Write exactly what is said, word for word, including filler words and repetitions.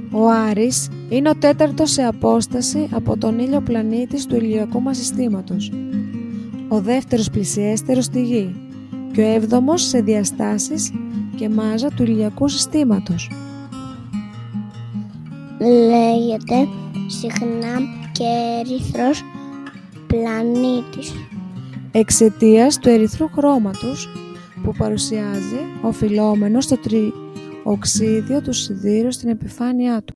Ο Άρης είναι ο τέταρτος σε απόσταση από τον ήλιο πλανήτης του ηλιακού μας συστήματος, ο δεύτερος πλησιέστερος στη Γη και ο έβδομος σε διαστάσεις και μάζα του ηλιακού συστήματος. Λέγεται συχνά και ερυθρός πλανήτης εξαιτίας του ερυθρού χρώματος που παρουσιάζει οφειλόμενο στο τριοξίδιο του σιδήρου στην επιφάνειά του.